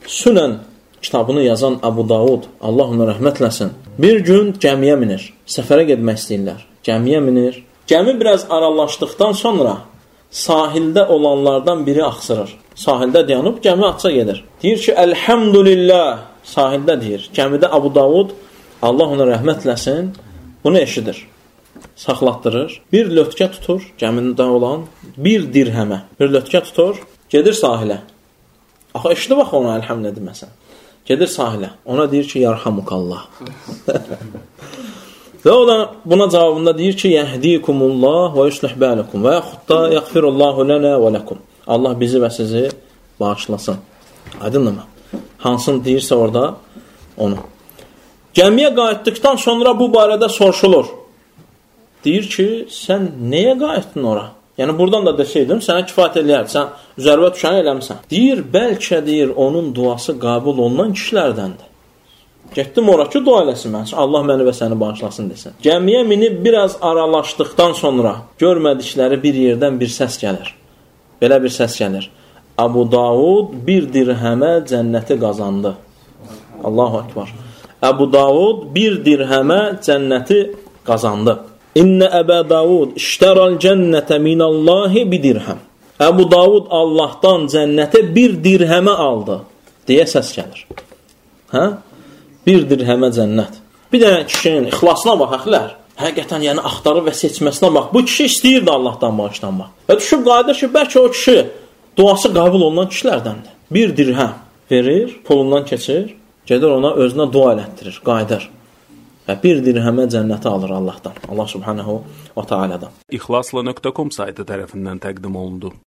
Sünən kitabını yazan Əbu Davud, Allah ona rəhmət eləsin, bir gün gəmiyə minir, səfərə getmək istəyirlər. Gəmiyə minir. Gəmi biraz aralaşdıqdan sonra sahildə olanlardan biri axsırır. Sahildə dayanıb gəmi atsa gedir. Deyir ki, Elhamdülillah, sahildə deyir. Gəmidə Əbu Davud, Allah ona rəhmət eləsin, bunu eşidir. Saxlatdırır. Bir lötkə tutur, gəmində olan bir dirhəmə. Bir lötkə tutur, gedir sahilə. Axı eşidi bax ona əlhəmd deməsən. Gedir sahilə. Ona deyir ki, yarhamukallah. Və o da buna cavabında deyir ki, yəhdikumullah və yuslih bələkum və yaxud da yəğfirullahu lənə və ləkum. Allah bizi və sizi bağışlasın. Aydınmı? Hansını deyirsə orada onu. Gəmiyə qayıtdıqdan sonra bu barədə soruşulur. Deyir ki, sən nəyə qayıtdın ora? Yəni, buradan da desəydin, sənə kifayət eləyərdi, sən üzərvə düşəni eləmsən. Deyir, bəlkə deyir, onun duası qəbul olunan kişilərdəndir. Getdim ora ki, dua eləsin mən, Allah məni və səni bağışlasın desin. Gəmiyə minib biraz aralaşdıqdan sonra görmədikləri bir yerdən bir səs gəlir. Belə bir səs gəlir. Əbu Davud bir dirhəmə cənnəti qazandı. Allahu Ekber. Əbu Davud bir dirhəmə cənnəti qazandı. İnnə Əbə Davud iştəral cənnətə minallahi bir dirhəm. Əbu Davud Allahdan cənnətə bir dirhəmə aldı, deyə səs gəlir. Hə? Bir dirhəmə cənnət. Bir dənə kişinin ixlasına bax, əxlər. Həqiqətən, yəni axtarıb və seçməsinə bax. Bu kişi istəyirdi Allahdan bağışlanmaq. Və düşüb qayıdır ki, bəlkə o kişi duası qəbul olunan kişilərdəndir. Bir dirhəm verir, pulundan keçir, gedir ona özünə dua elətdirir, qayıdır. Və bir dirhəmə cənnəti alır Allahdan. Allah subhanahu və teala'dan. İxlasla.com saytı tərəfindən təqdim olundu.